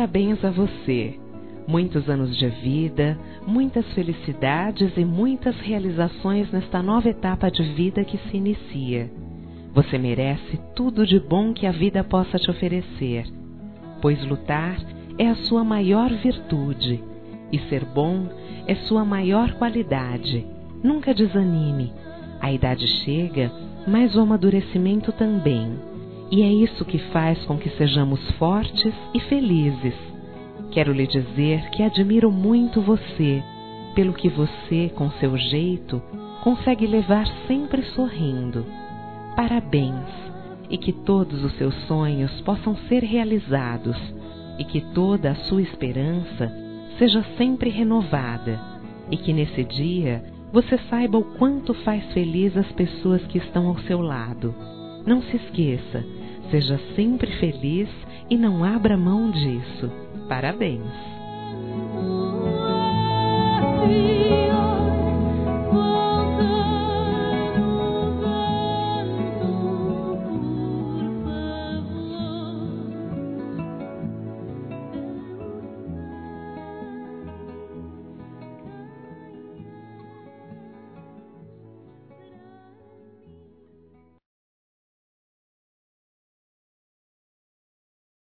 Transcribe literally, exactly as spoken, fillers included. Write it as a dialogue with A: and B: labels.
A: parabéns a você. Muitos anos de vida, muitas felicidades e muitas realizações nesta nova etapa de vida que se inicia. Você merece tudo de bom que a vida possa te oferecer, pois lutar é a sua maior virtude e ser bom é sua maior qualidade. Nunca desanime. A idade chega, mas o amadurecimento também. E é isso que faz com que sejamos fortes e felizes. Quero lhe dizer que admiro muito você, pelo que você, com seu jeito, consegue levar sempre sorrindo. Parabéns, e que todos os seus sonhos possam ser realizados, e que toda a sua esperança seja sempre renovada, e que nesse dia você saiba o quanto faz feliz as pessoas que estão ao seu lado. Não se esqueça, seja sempre feliz e não abra mão disso. Parabéns!